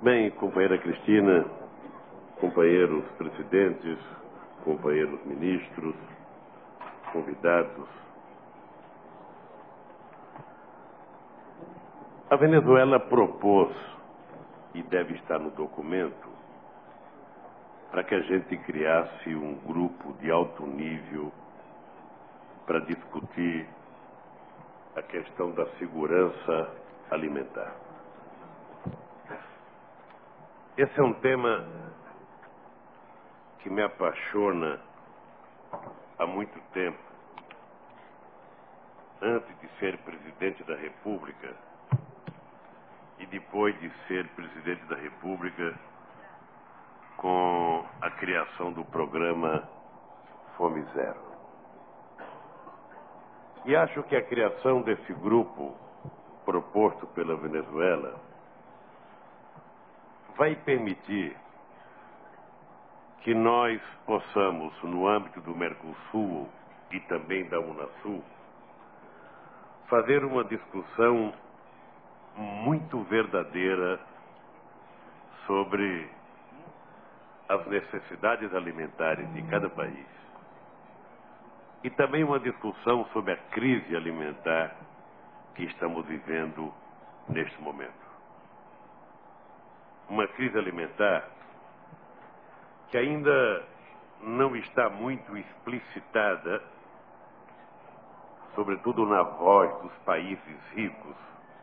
Bem, companheira Cristina, companheiros presidentes, companheiros ministros, convidados. A Venezuela propôs, e deve estar no documento, para que a gente criasse um grupo de alto nível para discutir a questão da segurança alimentar. Esse é um tema que me apaixona há muito tempo. Antes de ser presidente da República e depois de ser presidente da República, com a criação do programa Fome Zero. E acho que a criação desse grupo proposto pela Venezuela vai permitir que nós possamos, no âmbito do Mercosul e também da Unasul, fazer uma discussão muito verdadeira sobre as necessidades alimentares de cada país e também uma discussão sobre a crise alimentar que estamos vivendo neste momento. Uma crise alimentar que ainda não está muito explicitada, sobretudo na voz dos países ricos,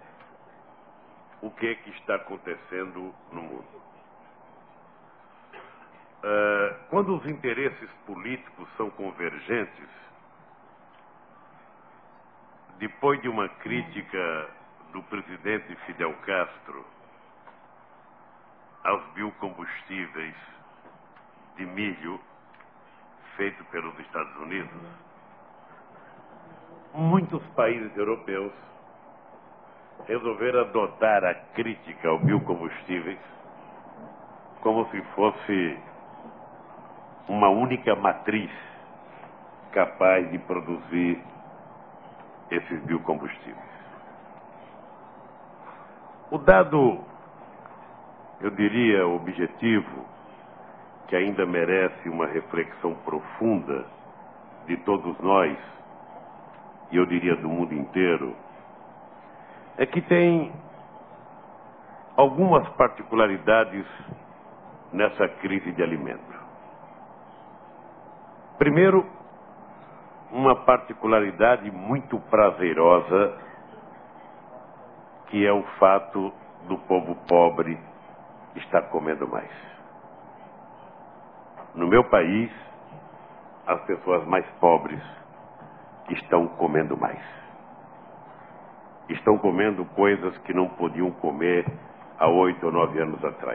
o que é que está acontecendo no mundo. Quando os interesses políticos são convergentes, depois de uma crítica do presidente Fidel Castro aos biocombustíveis de milho feito pelos Estados Unidos, muitos países europeus resolveram adotar a crítica aos biocombustíveis como se fosse uma única matriz capaz de produzir esses biocombustíveis. O dado, eu diria, objetivo, que ainda merece uma reflexão profunda de todos nós, e eu diria do mundo inteiro, é que tem algumas particularidades nessa crise de alimento. Primeiro, uma particularidade muito prazerosa, que é o fato do povo pobre estar comendo mais. No meu país, as pessoas mais pobres estão comendo mais. Estão comendo coisas que não podiam comer há 8 ou 9 anos atrás.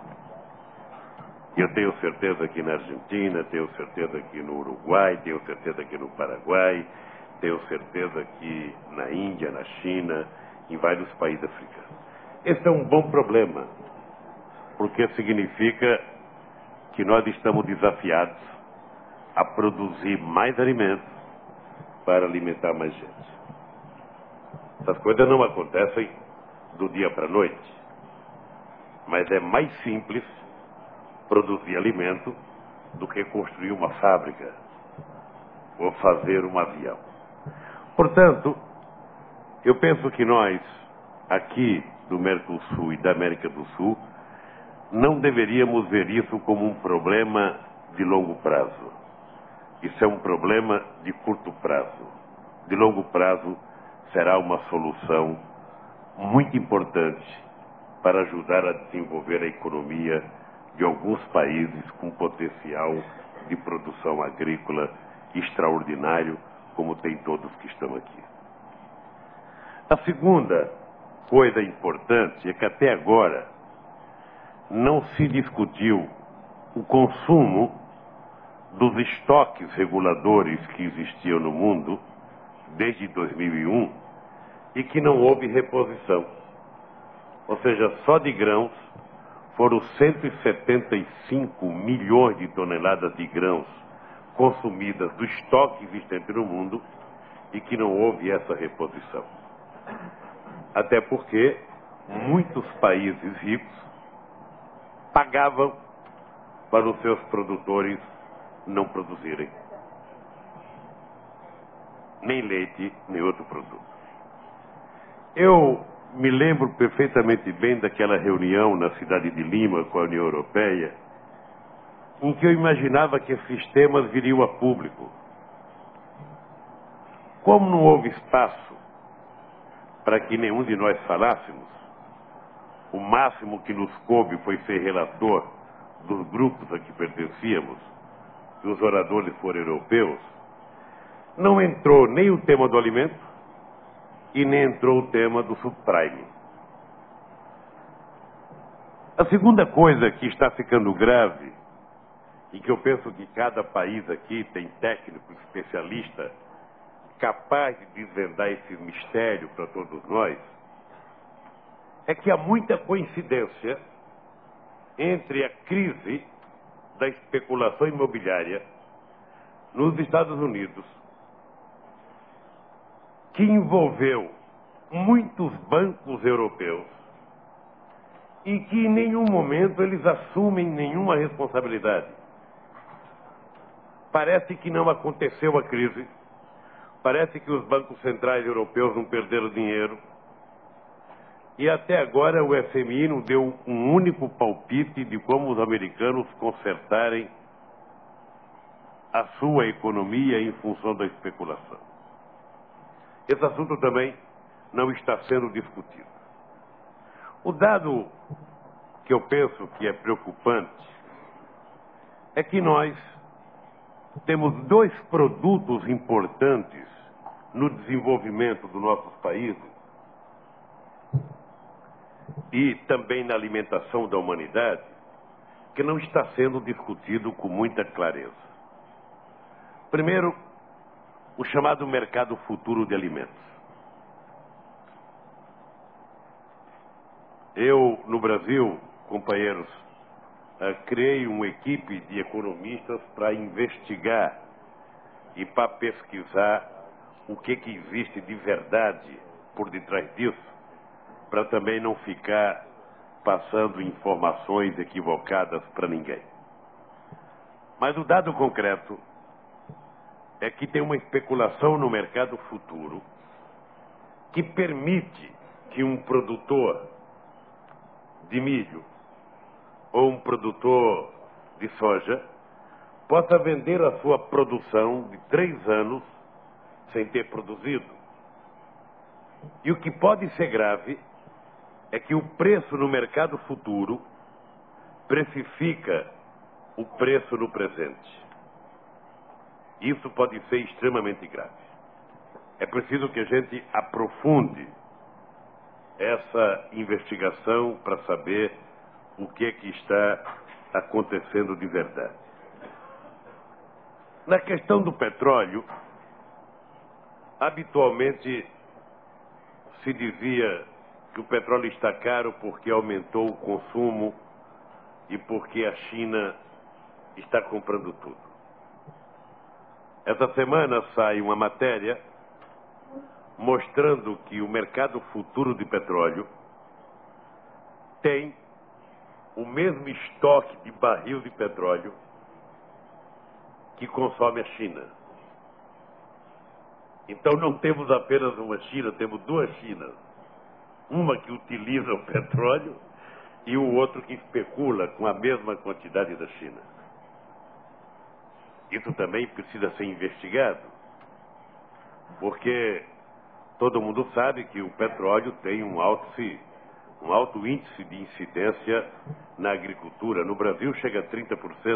Eu tenho certeza que na Argentina, tenho certeza que no Uruguai, tenho certeza que no Paraguai, tenho certeza que na Índia, na China, em vários países africanos. Esse é um bom problema, porque significa que nós estamos desafiados a produzir mais alimentos para alimentar mais gente. Essas coisas não acontecem do dia para a noite, mas é mais simples produzir alimento do que construir uma fábrica ou fazer um avião. Portanto, eu penso que nós, aqui do Mercosul e da América do Sul, não deveríamos ver isso como um problema de longo prazo. Isso é um problema de curto prazo. De longo prazo será uma solução muito importante para ajudar a desenvolver a economia de alguns países com potencial de produção agrícola extraordinário, como tem todos que estão aqui. A segunda coisa importante é que até agora não se discutiu o consumo dos estoques reguladores que existiam no mundo desde 2001 e que não houve reposição. Ou seja, só de grãos foram 175 milhões de toneladas de grãos consumidas do estoque existente no mundo e que não houve essa reposição. Até porque muitos países ricos pagavam para os seus produtores não produzirem nem leite, nem outro produto. Eu me lembro perfeitamente bem daquela reunião na cidade de Lima com a União Europeia, em que eu imaginava que esses temas viriam a público. Como não houve espaço para que nenhum de nós falássemos, o máximo que nos coube foi ser relator dos grupos a que pertencíamos, e os oradores foram europeus. Não entrou nem o tema do alimento e nem entrou o tema do subprime. A segunda coisa que está ficando grave, e que eu penso que cada país aqui tem técnico especialista capaz de desvendar esse mistério para todos nós, é que há muita coincidência entre a crise da especulação imobiliária nos Estados Unidos, que envolveu muitos bancos europeus e que em nenhum momento eles assumem nenhuma responsabilidade. Parece que não aconteceu a crise, parece que os bancos centrais europeus não perderam dinheiro, e até agora o FMI não deu um único palpite de como os americanos consertarem a sua economia em função da especulação. Esse assunto também não está sendo discutido. O dado que eu penso que é preocupante é que nós temos dois produtos importantes no desenvolvimento dos nossos países e também na alimentação da humanidade, que não está sendo discutido com muita clareza. Primeiro, o chamado mercado futuro de alimentos. Eu, no Brasil, companheiros, criei uma equipe de economistas para investigar e para pesquisar o que existe de verdade por detrás disso, para também não ficar passando informações equivocadas para ninguém. Mas o dado concreto é que tem uma especulação no mercado futuro que permite que um produtor de milho ou um produtor de soja possa vender a sua produção de 3 anos sem ter produzido. E o que pode ser grave é que o preço no mercado futuro precifica o preço no presente. Isso pode ser extremamente grave. É preciso que a gente aprofunde essa investigação para saber o que está acontecendo de verdade. Na questão do petróleo, habitualmente se dizia que o petróleo está caro porque aumentou o consumo e porque a China está comprando tudo. Essa semana sai uma matéria mostrando que o mercado futuro de petróleo tem o mesmo estoque de barril de petróleo que consome a China. Então não temos apenas uma China, temos 2 Chinas. Uma que utiliza o petróleo e o outro que especula com a mesma quantidade da China. Isso também precisa ser investigado, porque todo mundo sabe que o petróleo tem um alto índice de incidência na agricultura. No Brasil chega a 30%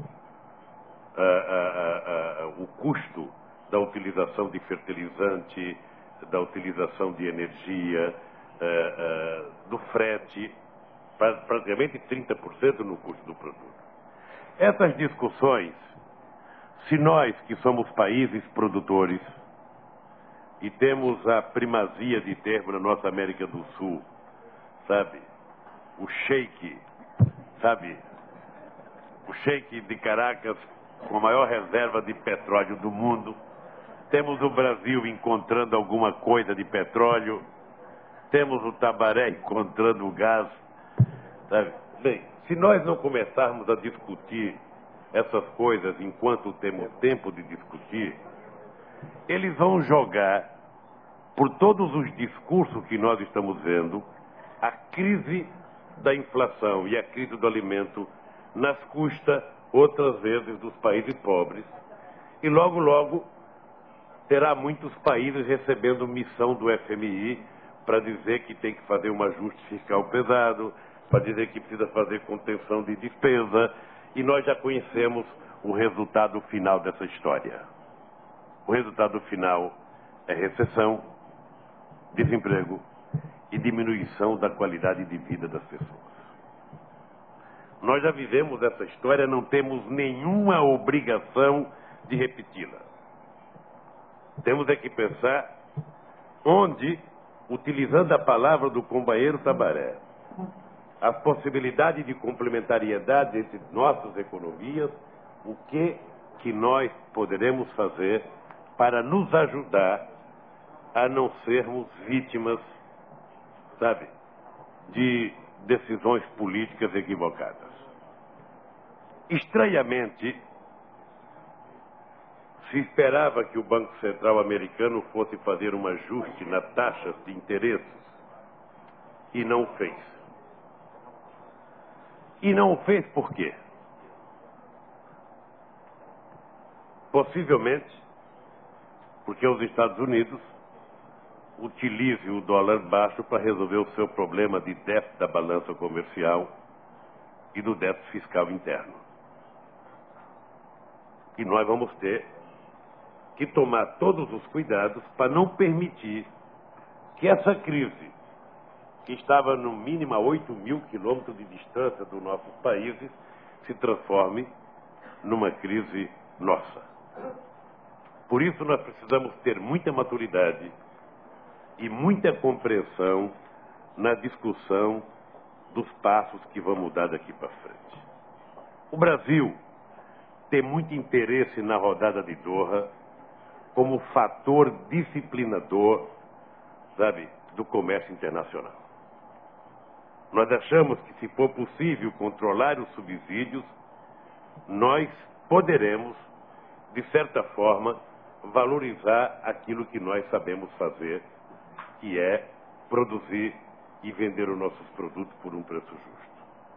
o custo da utilização de fertilizante, da utilização de energia, do frete, praticamente 30% no custo do produto. Essas discussões, se nós que somos países produtores e temos a primazia de termo na nossa América do Sul, sabe, o sheik, sabe, o sheik de Caracas com a maior reserva de petróleo do mundo, temos o Brasil encontrando alguma coisa de petróleo, temos o Tabaré encontrando o gás, sabe? Bem, se nós não começarmos a discutir essas coisas enquanto temos tempo de discutir, eles vão jogar, por todos os discursos que nós estamos vendo, a crise da inflação e a crise do alimento nas custas, outras vezes, dos países pobres. E logo, logo, terá muitos países recebendo missão do FMI para dizer que tem que fazer um ajuste fiscal pesado, para dizer que precisa fazer contenção de despesa, e nós já conhecemos o resultado final dessa história. O resultado final é recessão, desemprego e diminuição da qualidade de vida das pessoas. Nós já vivemos essa história, não temos nenhuma obrigação de repeti-la. Temos é que pensar onde, utilizando a palavra do companheiro Tabaré, as possibilidades de complementariedade entre nossas economias, o que nós poderemos fazer para nos ajudar a não sermos vítimas, sabe, de decisões políticas equivocadas. Estranhamente, se esperava que o Banco Central americano fosse fazer um ajuste nas taxas de interesses e não o fez. E não o fez por quê? Possivelmente porque os Estados Unidos utilizem o dólar baixo para resolver o seu problema de déficit da balança comercial e do déficit fiscal interno. E nós vamos ter que tomar todos os cuidados para não permitir que essa crise, que estava no mínimo a 8.000 quilômetros de distância dos nossos países, se transforme numa crise nossa. Por isso nós precisamos ter muita maturidade e muita compreensão na discussão dos passos que vamos dar daqui para frente. O Brasil tem muito interesse na rodada de Doha como fator disciplinador, sabe, do comércio internacional. Nós achamos que, se for possível controlar os subsídios, nós poderemos, de certa forma, valorizar aquilo que nós sabemos fazer, que é produzir e vender os nossos produtos por um preço justo.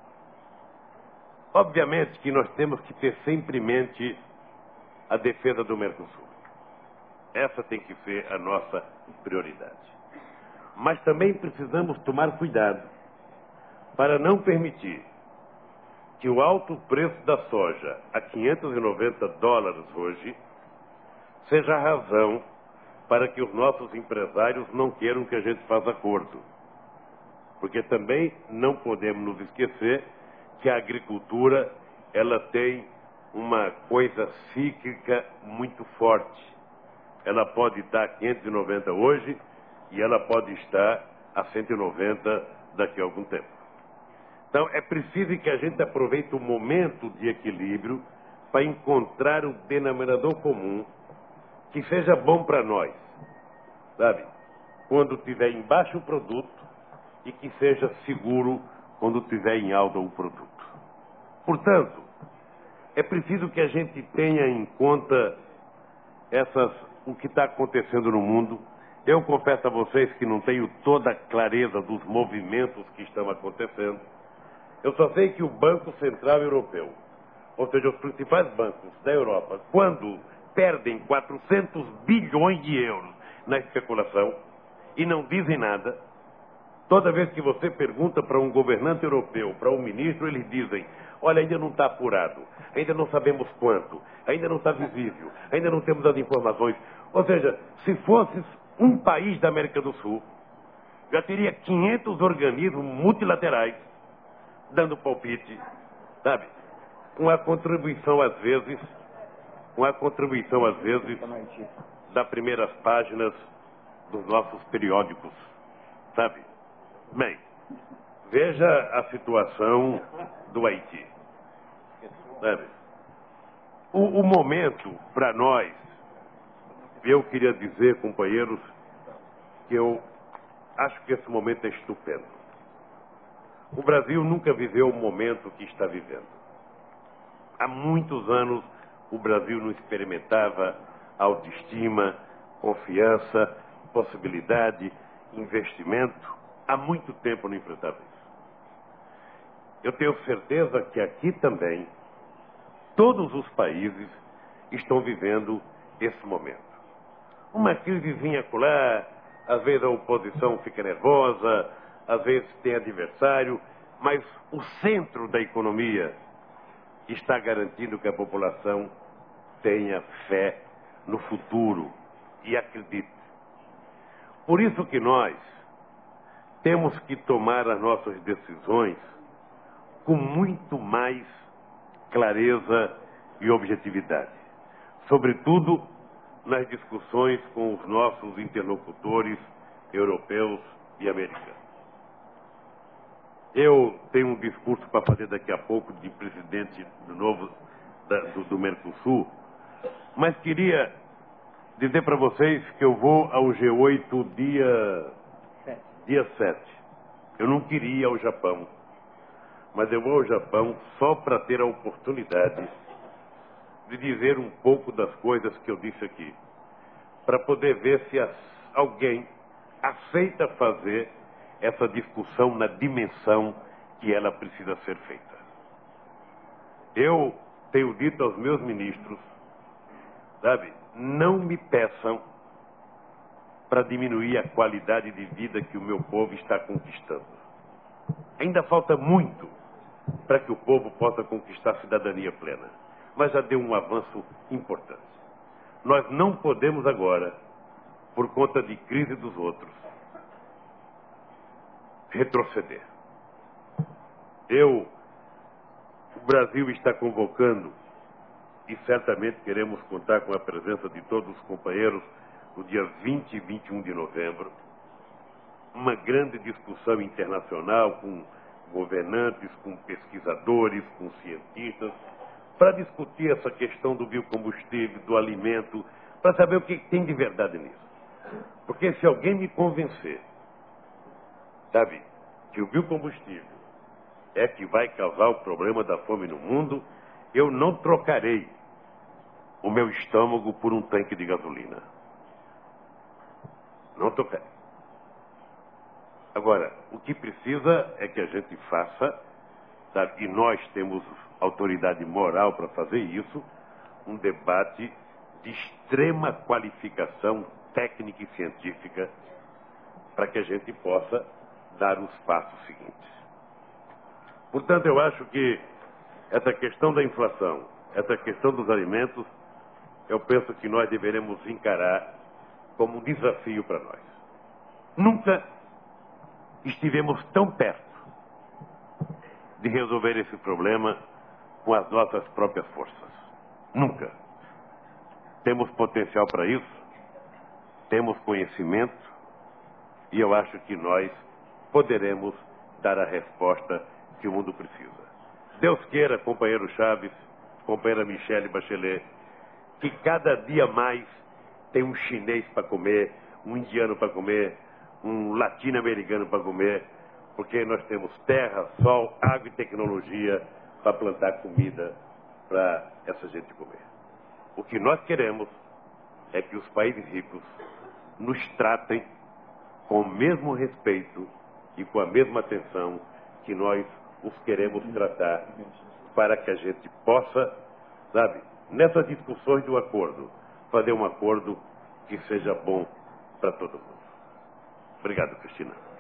Obviamente que nós temos que ter sempre em mente a defesa do Mercosul. Essa tem que ser a nossa prioridade. Mas também precisamos tomar cuidado para não permitir que o alto preço da soja a $590 hoje seja a razão para que os nossos empresários não queiram que a gente faça acordo. Porque também não podemos nos esquecer que a agricultura, ela tem uma coisa cíclica muito forte. Ela pode estar a 590 hoje e ela pode estar a 190 daqui a algum tempo. Então, é preciso que a gente aproveite o momento de equilíbrio para encontrar um denominador comum que seja bom para nós, sabe? Quando tiver em baixo o produto e que seja seguro quando tiver em alta o produto. Portanto, é preciso que a gente tenha em conta o que está acontecendo no mundo. Eu confesso a vocês que não tenho toda a clareza dos movimentos que estão acontecendo. Eu só sei que o Banco Central Europeu, ou seja, os principais bancos da Europa, quando perdem 400 bilhões de euros na especulação e não dizem nada, toda vez que você pergunta para um governante europeu, para um ministro, eles dizem: olha, ainda não está apurado, ainda não sabemos quanto, ainda não está visível, ainda não temos as informações. Ou seja, se fosse um país da América do Sul, já teria 500 organismos multilaterais dando palpite, sabe? Com a contribuição, às vezes, das primeiras páginas dos nossos periódicos, sabe? Bem, veja a situação do Haiti, sabe? O momento, para nós, eu queria dizer, companheiros, que eu acho que esse momento é estupendo. O Brasil nunca viveu o momento que está vivendo. Há muitos anos o Brasil não experimentava autoestima, confiança, possibilidade, investimento. Há muito tempo não enfrentava isso. Eu tenho certeza que aqui também todos os países estão vivendo esse momento. Uma crisezinha acolá, às vezes a oposição fica nervosa, às vezes tem adversário, mas o centro da economia está garantindo que a população tenha fé no futuro e acredite. Por isso que nós temos que tomar as nossas decisões com muito mais clareza e objetividade, sobretudo nas discussões com os nossos interlocutores europeus e americanos. Eu tenho um discurso para fazer daqui a pouco de presidente do Mercosul, mas queria dizer para vocês que eu vou ao G8 dia 7. Eu não queria ir ao Japão, mas eu vou ao Japão só para ter a oportunidade de dizer um pouco das coisas que eu disse aqui, para poder ver se alguém aceita fazer essa discussão na dimensão que ela precisa ser feita. Eu tenho dito aos meus ministros, sabe, não me peçam para diminuir a qualidade de vida que o meu povo está conquistando. Ainda falta muito para que o povo possa conquistar a cidadania plena, mas já deu um avanço importante. Nós não podemos agora, por conta de crise dos outros, retroceder. O Brasil está convocando, e certamente queremos contar com a presença de todos os companheiros no dia 20 e 21 de novembro, uma grande discussão internacional com governantes, com pesquisadores, com cientistas, para discutir essa questão do biocombustível, do alimento, para saber o que tem de verdade nisso. Porque se alguém me convencer, sabe, que o biocombustível é que vai causar o problema da fome no mundo, eu não trocarei o meu estômago por um tanque de gasolina. Não trocarei. Agora, o que precisa é que a gente faça, sabe, e nós temos autoridade moral para fazer isso, um debate de extrema qualificação técnica e científica para que a gente possa dar os passos seguintes. Portanto, eu acho que essa questão da inflação, essa questão dos alimentos, eu penso que nós deveremos encarar como um desafio para nós. Nunca estivemos tão perto de resolver esse problema com as nossas próprias forças. Nunca. Temos potencial para isso, temos conhecimento, e eu acho que nós poderemos dar a resposta que o mundo precisa. Deus queira, companheiro Chaves, companheira Michelle Bachelet, que cada dia mais tem um chinês para comer, um indiano para comer, um latino-americano para comer, porque nós temos terra, sol, água e tecnologia para plantar comida para essa gente comer. O que nós queremos é que os países ricos nos tratem com o mesmo respeito e com a mesma atenção que nós os queremos tratar, para que a gente possa, sabe, nessas discussões do acordo, fazer um acordo que seja bom para todo mundo. Obrigado, Cristina.